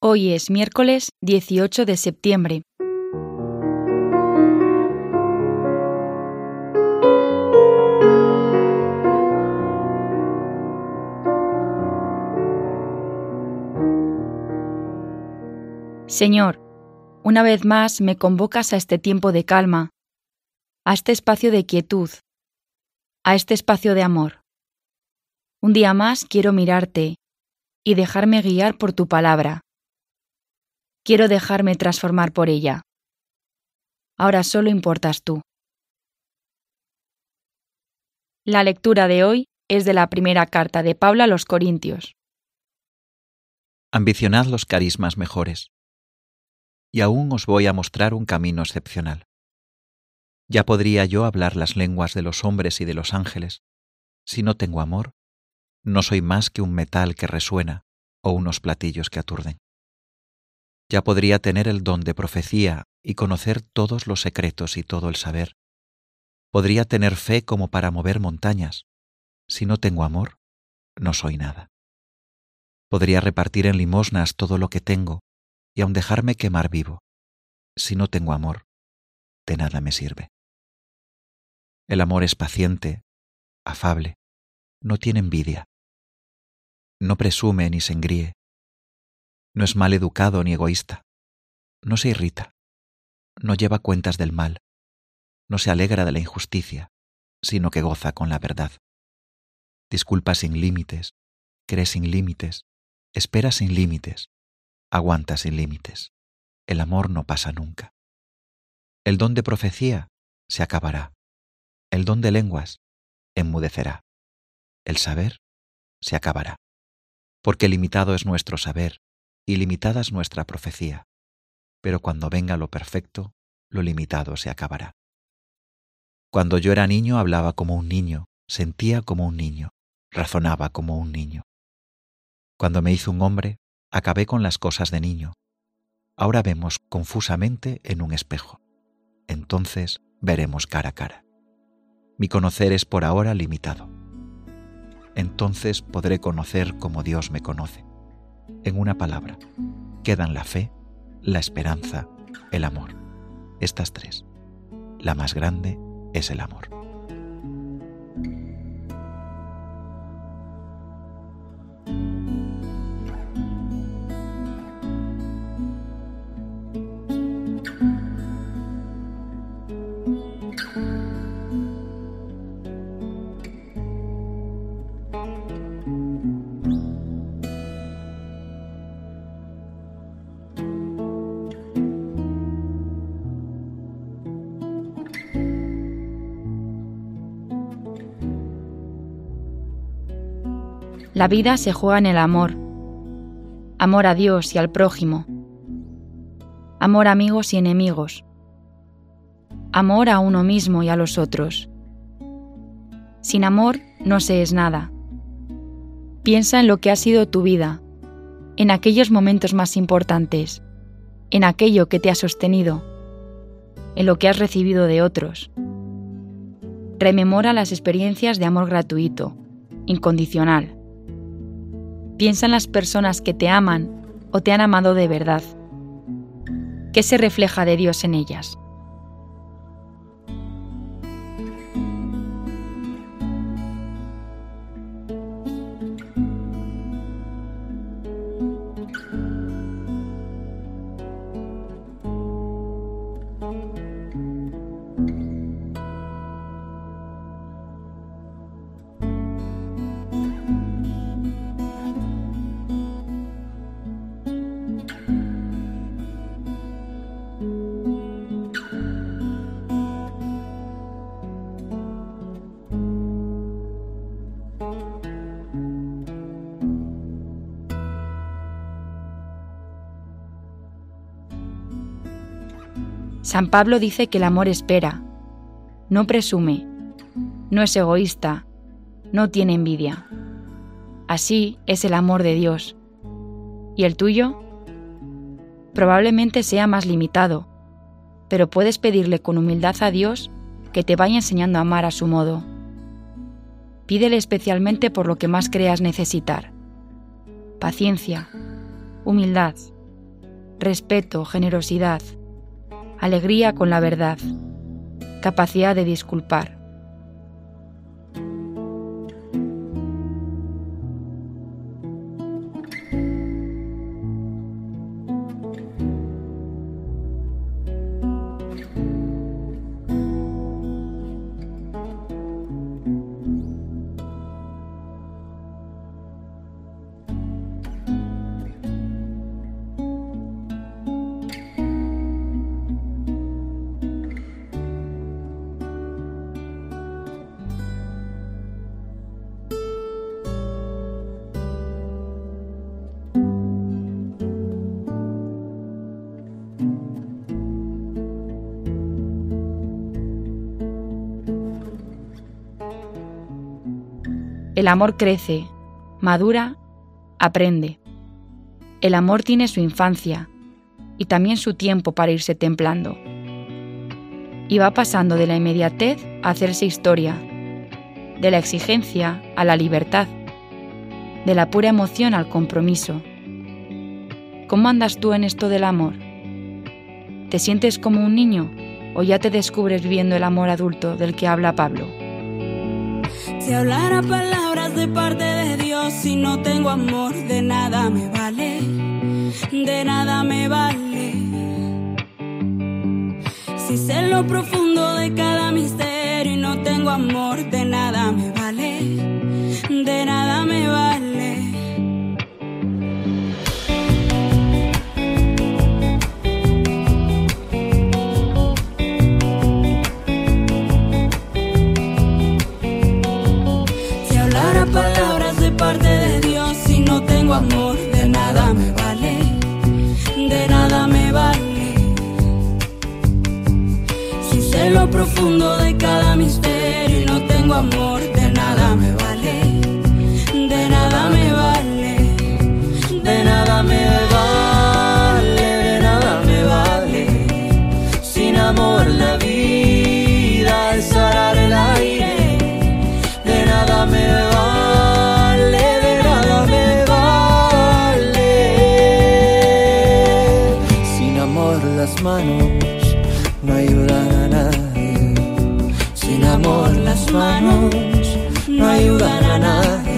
Hoy es miércoles 18 de septiembre. Señor, una vez más me convocas a este tiempo de calma, a este espacio de quietud, a este espacio de amor. Un día más quiero mirarte y dejarme guiar por tu palabra. Quiero dejarme transformar por ella. Ahora solo importas tú. La lectura de hoy es de la primera carta de Pablo a los Corintios. Ambicionad los carismas mejores. Y aún os voy a mostrar un camino excepcional. Ya podría yo hablar las lenguas de los hombres y de los ángeles. Si no tengo amor, no soy más que un metal que resuena o unos platillos que aturden. Ya podría tener el don de profecía y conocer todos los secretos y todo el saber. Podría tener fe como para mover montañas. Si no tengo amor, no soy nada. Podría repartir en limosnas todo lo que tengo y aun dejarme quemar vivo. Si no tengo amor, de nada me sirve. El amor es paciente, afable, no tiene envidia. No presume ni se engríe. No es mal educado ni egoísta. No se irrita. No lleva cuentas del mal. No se alegra de la injusticia, sino que goza con la verdad. Disculpa sin límites, cree sin límites, espera sin límites, aguanta sin límites. El amor no pasa nunca. El don de profecía se acabará. El don de lenguas enmudecerá. El saber se acabará. Porque limitado es nuestro saber y limitada es nuestra profecía. Pero cuando venga lo perfecto, lo limitado se acabará. Cuando yo era niño hablaba como un niño, sentía como un niño, razonaba como un niño. Cuando me hizo un hombre, acabé con las cosas de niño. Ahora vemos confusamente en un espejo. Entonces veremos cara a cara. Mi conocer es por ahora limitado. Entonces podré conocer como Dios me conoce. En una palabra, quedan la fe, la esperanza, el amor. Estas tres. La más grande es el amor. La vida se juega en el amor. Amor a Dios y al prójimo. Amor a amigos y enemigos. Amor a uno mismo y a los otros. Sin amor no se es nada. Piensa en lo que ha sido tu vida, en aquellos momentos más importantes, en aquello que te ha sostenido, en lo que has recibido de otros. Rememora las experiencias de amor gratuito, incondicional. Piensa en las personas que te aman o te han amado de verdad. ¿Qué se refleja de Dios en ellas? San Pablo dice que el amor espera, no presume, no es egoísta, no tiene envidia. Así es el amor de Dios. ¿Y el tuyo? Probablemente sea más limitado, pero puedes pedirle con humildad a Dios que te vaya enseñando a amar a su modo. Pídele especialmente por lo que más creas necesitar. Paciencia, humildad, respeto, generosidad, alegría con la verdad, capacidad de disculpar. El amor crece, madura, aprende. El amor tiene su infancia y también su tiempo para irse templando. Y va pasando de la inmediatez a hacerse historia, de la exigencia a la libertad, de la pura emoción al compromiso. ¿Cómo andas tú en esto del amor? ¿Te sientes como un niño o ya te descubres viviendo el amor adulto del que habla Pablo? Si hablara palabras de parte de Dios, si no tengo amor, de nada me vale, de nada me vale. Si sé lo profundo de cada misterio y no tengo amor, de nada me vale, de nada me vale. Palabras de parte de Dios, si no tengo amor, de nada me vale, de nada me vale. Si sé lo profundo de cada misterio y no tengo amor, de nada me vale, de nada me vale, de nada me vale, de nada me vale. Sin amor la vida es arar el aire, de nada me vale. Las manos no ayudan a nadie. Sin amor las manos no ayudan a nadie.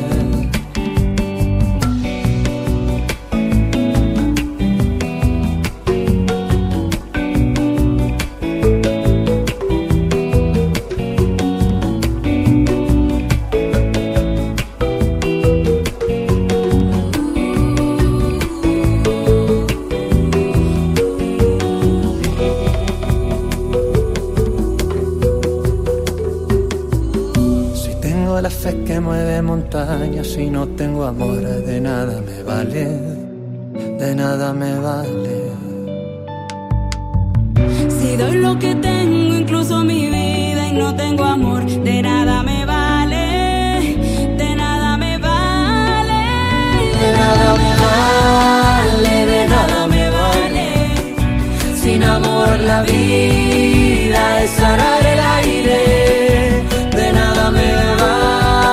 La fe que mueve montañas, si no tengo amor, de nada me vale, de nada me vale. Si doy lo que tengo, incluso mi vida, y no tengo amor, de nada me vale, de nada me vale, de nada me vale, de nada me vale. Sin amor la vida es arar el aire, de nada me vale.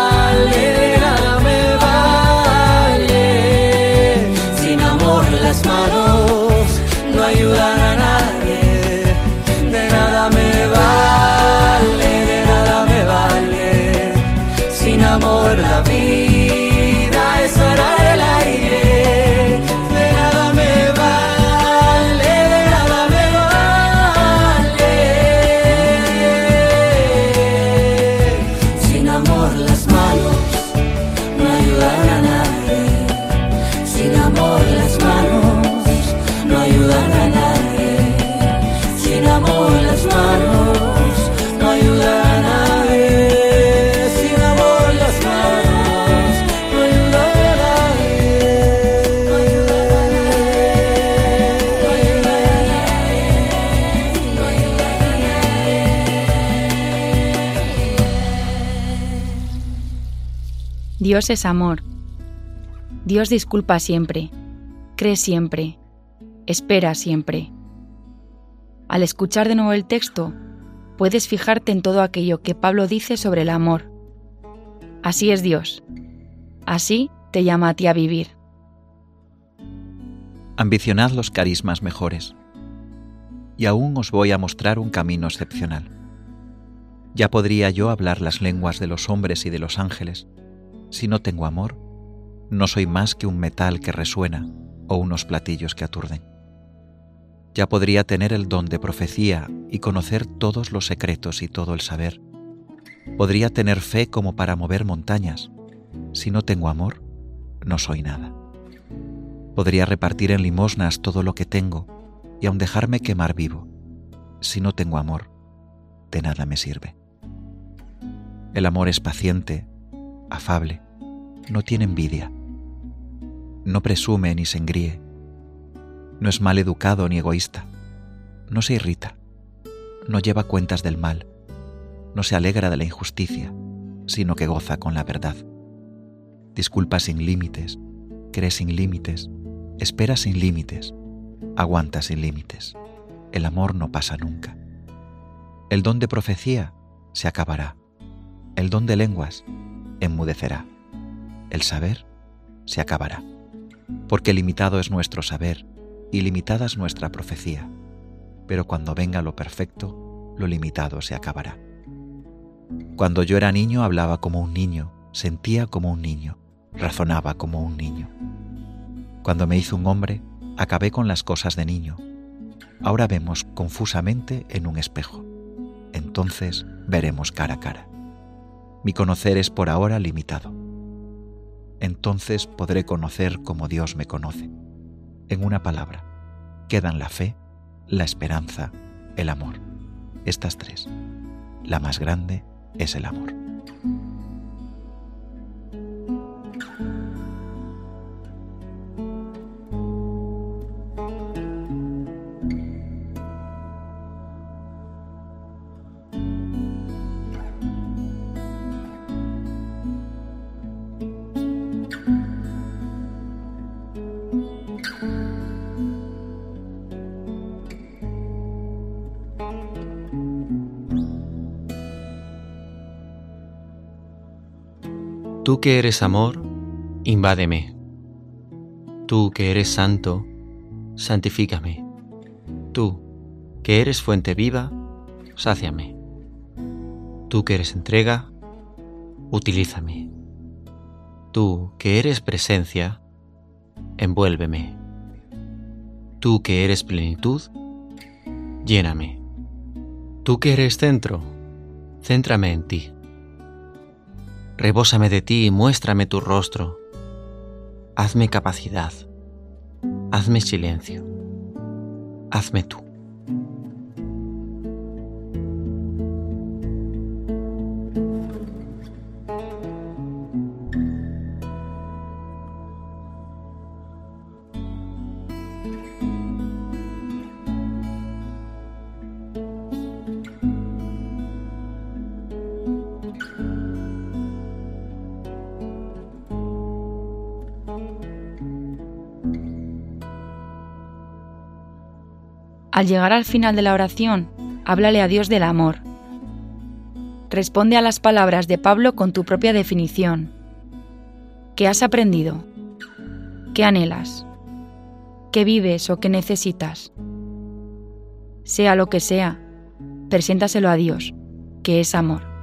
Las manos no ayudan a nadie, de nada me vale, de nada me vale. Sin amor la vida es arar el aire, de nada me vale, de nada me vale. Sin amor las manos no ayudan a nadie, sin amor las manos no ayudan a nadie, sin amor las manos no ayudan a nadie, sin amor las manos no ayudan a nadie, no ayudan a nadie, no ayudan a nadie, no ayudan a nadie. Dios es amor. Dios disculpa siempre, cree siempre, espera siempre. Al escuchar de nuevo el texto, puedes fijarte en todo aquello que Pablo dice sobre el amor. Así es Dios. Así te llama a ti a vivir. Ambicionad los carismas mejores, y aún os voy a mostrar un camino excepcional. Ya podría yo hablar las lenguas de los hombres y de los ángeles. Si no tengo amor, no soy más que un metal que resuena o unos platillos que aturden. Ya podría tener el don de profecía y conocer todos los secretos y todo el saber. Podría tener fe como para mover montañas. Si no tengo amor, no soy nada. Podría repartir en limosnas todo lo que tengo y aun dejarme quemar vivo. Si no tengo amor, de nada me sirve. El amor es paciente, afable, no tiene envidia, no presume ni se engríe, no es mal educado ni egoísta, no se irrita, no lleva cuentas del mal, no se alegra de la injusticia, sino que goza con la verdad. Disculpa sin límites, cree sin límites, espera sin límites, aguanta sin límites. El amor no pasa nunca. El don de profecía se acabará. El don de lenguas enmudecerá. El saber se acabará. Porque limitado es nuestro saber y limitada es nuestra profecía. Pero cuando venga lo perfecto, lo limitado se acabará. Cuando yo era niño hablaba como un niño, sentía como un niño, razonaba como un niño. Cuando me hizo un hombre, acabé con las cosas de niño. Ahora vemos confusamente en un espejo. Entonces veremos cara a cara. Mi conocer es por ahora limitado. Entonces podré conocer como Dios me conoce. En una palabra, quedan la fe, la esperanza, el amor. Estas tres. La más grande es el amor. Tú que eres amor, invádeme. Tú que eres santo, santifícame. Tú que eres fuente viva, sáciame. Tú que eres entrega, utilízame. Tú que eres presencia, envuélveme. Tú que eres plenitud, lléname. Tú que eres centro, céntrame en ti. Rebósame de ti y muéstrame tu rostro. Hazme capacidad. Hazme silencio. Hazme tú. Al llegar al final de la oración, háblale a Dios del amor. Responde a las palabras de Pablo con tu propia definición. ¿Qué has aprendido? ¿Qué anhelas? ¿Qué vives o qué necesitas? Sea lo que sea, preséntaselo a Dios, que es amor.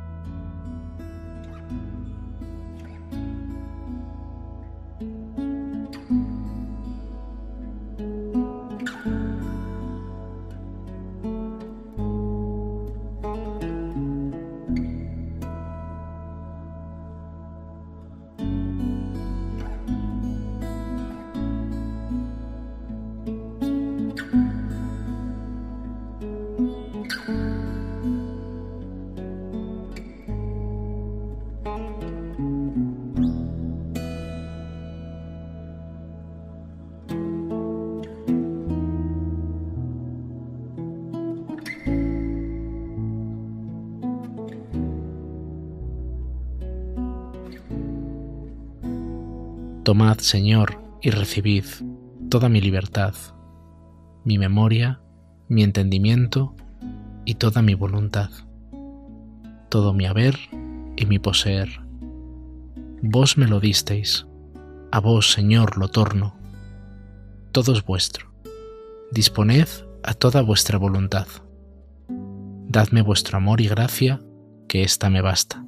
Tomad, Señor, y recibid toda mi libertad, mi memoria, mi entendimiento y toda mi voluntad, todo mi haber y mi poseer. Vos me lo disteis, a vos, Señor, lo torno. todo es vuestro. Disponed a toda vuestra voluntad. Dadme vuestro amor y gracia, que ésta me basta.